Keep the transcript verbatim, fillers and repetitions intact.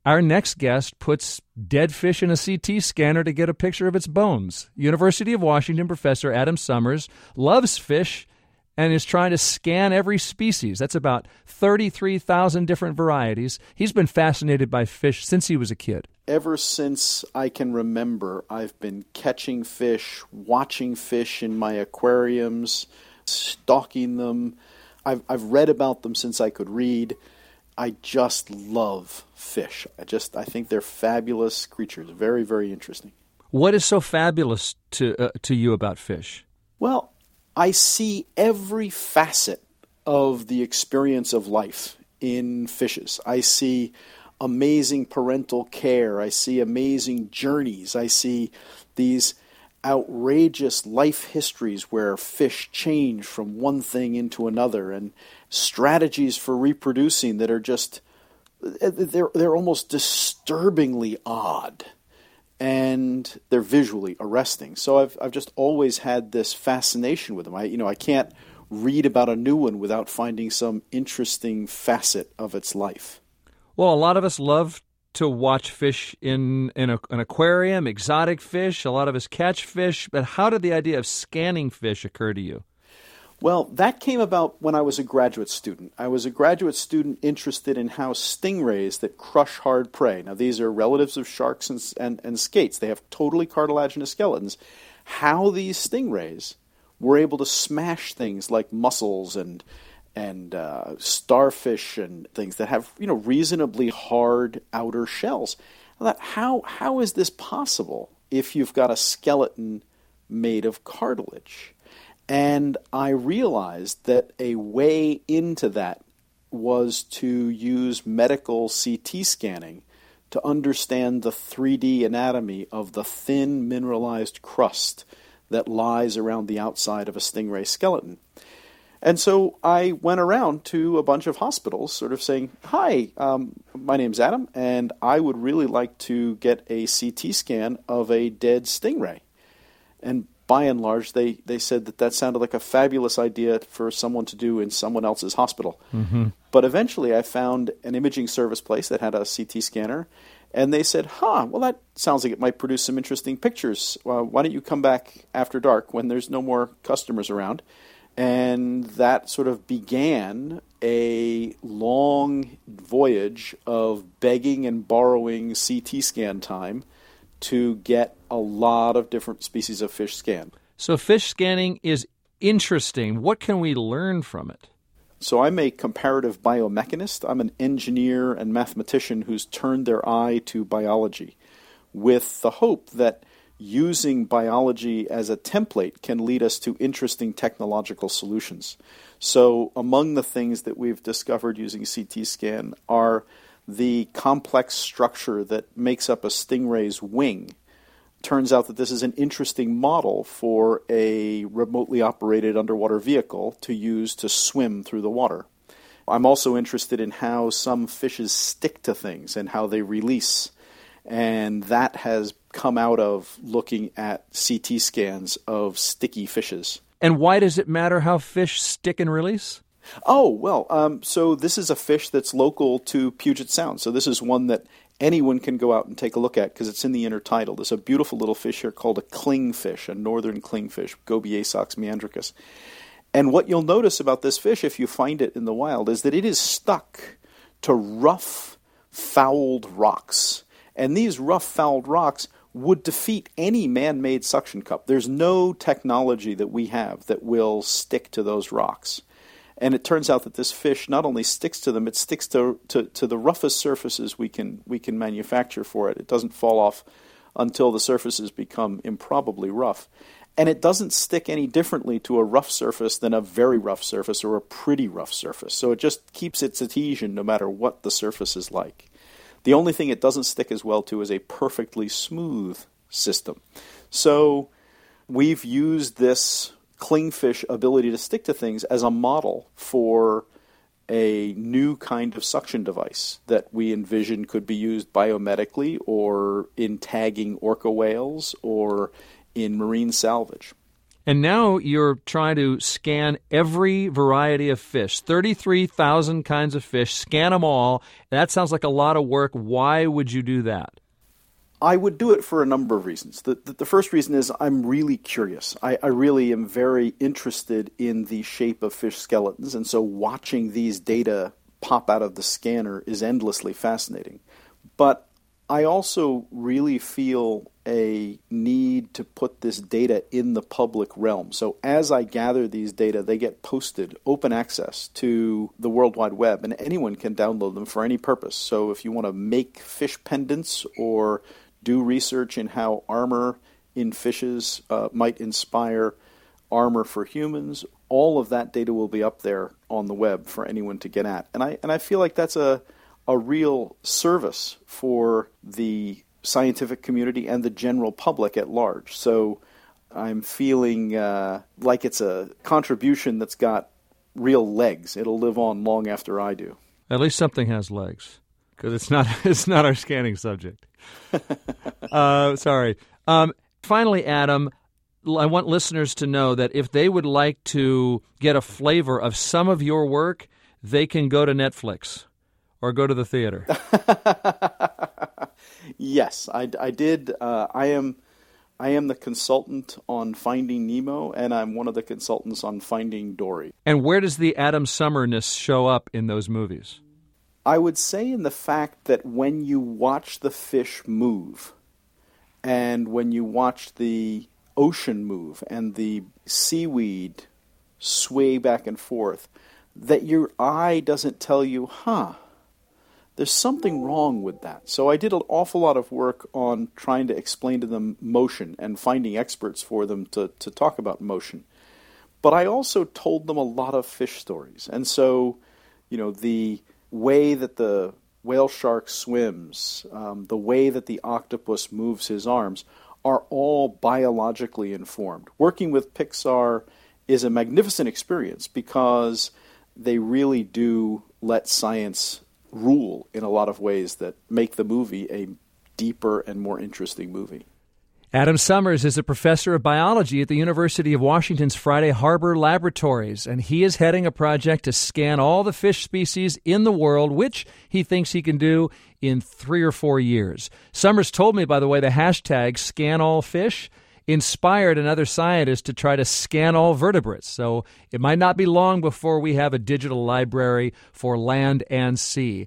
Our next guest puts dead fish in a C T scanner to get a picture of its bones. University of Washington professor Adam Summers loves fish and is trying to scan every species. That's about thirty-three thousand different varieties. He's been fascinated by fish since he was a kid. Ever since I can remember, I've been catching fish, watching fish in my aquariums, stalking them. I've, I've read about them since I could read. I just love fish. I just I think they're fabulous creatures. Very, very interesting. What is so fabulous to uh, to you about fish? Well, I see every facet of the experience of life in fishes. I see amazing parental care. I see amazing journeys. I see these outrageous life histories where fish change from one thing into another, and strategies for reproducing that are just, they're, they're almost disturbingly odd. And they're visually arresting. So I've I've just always had this fascination with them. I you know I can't read about a new one without finding some interesting facet of its life. Well, a lot of us love to watch fish in in a, an aquarium, exotic fish. A lot of us catch fish. But how did the idea of scanning fish occur to you? Well, that came about when I was a graduate student. I was a graduate student interested in how stingrays that crush hard prey, now these are relatives of sharks and, and, and skates, they have totally cartilaginous skeletons, how these stingrays were able to smash things like mussels and and uh, starfish and things that have, you know, reasonably hard outer shells. I thought, how how is this possible if you've got a skeleton made of cartilage? And I realized that a way into that was to use medical C T scanning to understand the three D anatomy of the thin mineralized crust that lies around the outside of a stingray skeleton. And so I went around to a bunch of hospitals sort of saying, hi, um, my name's Adam, and I would really like to get a C T scan of a dead stingray. And by and large, they, they said that that sounded like a fabulous idea for someone to do in someone else's hospital. Mm-hmm. But eventually I found an imaging service place that had a C T scanner, and they said, huh, well, that sounds like it might produce some interesting pictures. Uh, why don't you come back after dark when there's no more customers around? And that sort of began a long voyage of begging and borrowing C T scan time to get a lot of different species of fish scanned. So fish scanning is interesting. What can we learn from it? So I'm a comparative biomechanist. I'm an engineer and mathematician who's turned their eye to biology with the hope that using biology as a template can lead us to interesting technological solutions. So among the things that we've discovered using C T scan are the complex structure that makes up a stingray's wing. Turns out that this is an interesting model for a remotely operated underwater vehicle to use to swim through the water. I'm also interested in how some fishes stick to things and how they release. And that has come out of looking at C T scans of sticky fishes. And why does it matter how fish stick and release? Oh, well, um, so this is a fish that's local to Puget Sound. So this is one that anyone can go out and take a look at because it's in the intertidal. There's a beautiful little fish here called a clingfish, a northern clingfish, Gobiesox meandricus. And what you'll notice about this fish, if you find it in the wild, is that it is stuck to rough, fouled rocks. And these rough, fouled rocks would defeat any man-made suction cup. There's no technology that we have that will stick to those rocks. And it turns out that this fish not only sticks to them, it sticks to, to, to the roughest surfaces we can we can manufacture for it. It doesn't fall off until the surfaces become improbably rough. And it doesn't stick any differently to a rough surface than a very rough surface or a pretty rough surface. So it just keeps its adhesion no matter what the surface is like. The only thing it doesn't stick as well to is a perfectly smooth system. So we've used this clingfish ability to stick to things as a model for a new kind of suction device that we envision could be used biomedically or in tagging orca whales or in marine salvage. And now you're trying to scan every variety of fish, thirty-three thousand kinds of fish, scan them all. That sounds like a lot of work. Why would you do that? I would do it for a number of reasons. The, the, the first reason is I'm really curious. I, I really am very interested in the shape of fish skeletons, and so watching these data pop out of the scanner is endlessly fascinating. But I also really feel a need to put this data in the public realm. So as I gather these data, they get posted, open access to the World Wide Web, and anyone can download them for any purpose. So if you want to make fish pendants or do research in how armor in fishes uh, might inspire armor for humans, all of that data will be up there on the web for anyone to get at. And I and I feel like that's a a real service for the scientific community and the general public at large. So I'm feeling uh, like it's a contribution that's got real legs. It'll live on long after I do. At least something has legs, because it's not it's not our scanning subject. uh, sorry. Um, finally, Adam, I want listeners to know that if they would like to get a flavor of some of your work, they can go to Netflix or go to the theater. Yes, I, I did. Uh, I am I am the consultant on Finding Nemo, and I'm one of the consultants on Finding Dory. And where does the Adam Summerness show up in those movies? I would say in the fact that when you watch the fish move, and when you watch the ocean move, and the seaweed sway back and forth, that your eye doesn't tell you, huh, there's something wrong with that. So I did an awful lot of work on trying to explain to them motion and finding experts for them to, to talk about motion. But I also told them a lot of fish stories. And so, you know, the way that the whale shark swims, um, the way that the octopus moves his arms, are all biologically informed. Working with Pixar is a magnificent experience because they really do let science rule in a lot of ways that make the movie a deeper and more interesting movie. Adam Summers is a professor of biology at the University of Washington's Friday Harbor Laboratories, and he is heading a project to scan all the fish species in the world, which he thinks he can do in three or four years. Summers told me, by the way, the hashtag ScanAllFish inspired another scientist to try to scan all vertebrates. So it might not be long before we have a digital library for land and sea.